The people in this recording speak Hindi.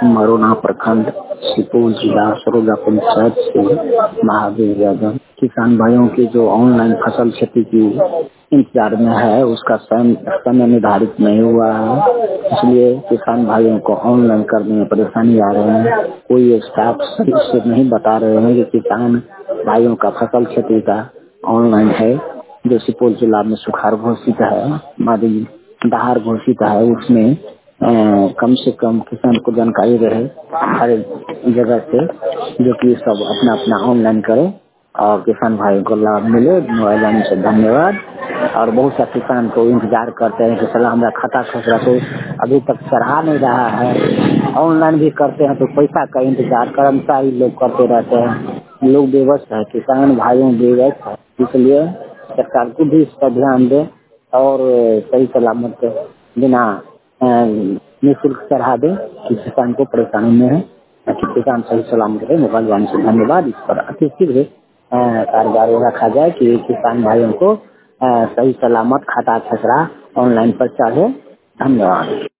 मरोना प्रखंड सुपौल जिला सरोजा पंचायत से महावीर यादव। किसान भाइयों की जो ऑनलाइन फसल खेती की इंतजार में है उसका समय निर्धारित नहीं हुआ है, इसलिए किसान भाइयों को ऑनलाइन करने में परेशानी आ रही है। कोई स्टाफ सही से नहीं बता रहे हैं कि किसान भाइयों का फसल खेती का ऑनलाइन है जो सुपौल जिला में सुखाड़ घोषित है, मादी दहाड़ घोषित है, उसमें कम से कम किसान को जानकारी रहे हर जगह से, जो कि सब अपना अपना ऑनलाइन करे और किसान भाई को लाभ मिले। मोबाइल आने से धन्यवाद। और बहुत सा किसान को इंतजार करते हैं कि सलाह हमारा खाता खसरा तो अभी तक चढ़ा नहीं रहा है। ऑनलाइन भी करते हैं तो पैसा का इंतजार कर्मचारी लोग करते रहते हैं। लोग बेबस है, किसान भाइयों बेबस है, इसलिए सरकार को भी इस पर ध्यान दे और सही सलामत बिना निःशुल्क चढ़ा दे कि किसान को परेशानी में है, कि किसान सही सलामत रहे। मोबाइल वाले से धन्यवाद। इस पर अति शीघ्र कार्यवाही रखा जाए कि किसान भाइयों को सही सलामत खाता खसरा ऑनलाइन पर चढ़े। धन्यवाद।